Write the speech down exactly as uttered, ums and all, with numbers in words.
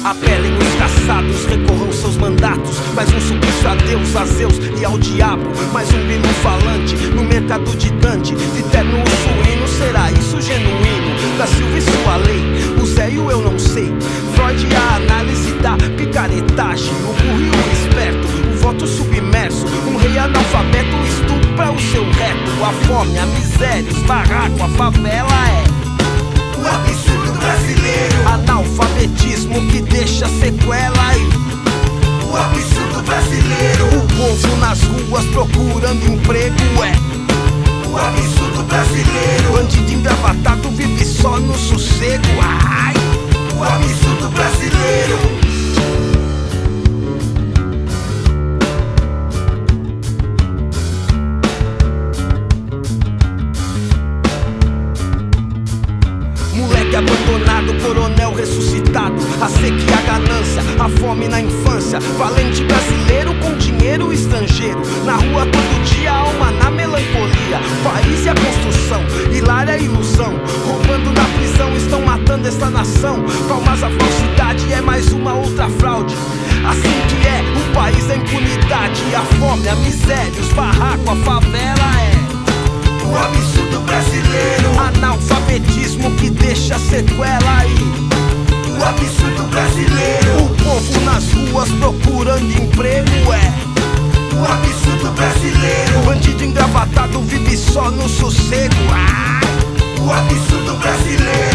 Apelem os caçados, recorram seus mandatos. Mais um suplício a Deus, a Zeus e ao diabo. Mais um grilo falante no mercado de Dante. De terno o suíno, será isso genuíno? Da Silva e sua lei, o Zé e o eu não sei. Freud e a análise da picaretagem. O burro e o esperto, o voto submerso. Um rei analfabeto estupra o seu reto. A fome, a miséria, os barracos, a favela é o absurdo brasileiro. Analfabetismo que deixa sequela aí. O absurdo brasileiro. O povo nas ruas procurando emprego é o absurdo brasileiro. Bandido engravatado vive só no sossego. Ai, o absurdo brasileiro. Moleque abandonado, coronel ressuscitado. A sequia, a ganância, a fome na infância. Valente brasileiro com dinheiro estrangeiro. Na rua todo dia, alma na melancolia. País e a construção, hilária ilusão. Roubando na prisão, estão matando esta nação. Palmas a falsidade, é mais uma outra fraude. Assim que é o país da impunidade. A fome, a miséria, os barracos, a favela é o absurdo brasileiro. Analfabetismo que deixa sequela aí. O absurdo brasileiro. O povo nas ruas procurando emprego é o absurdo brasileiro. Bandido engravatado vive só no sossego. Ah! O absurdo brasileiro.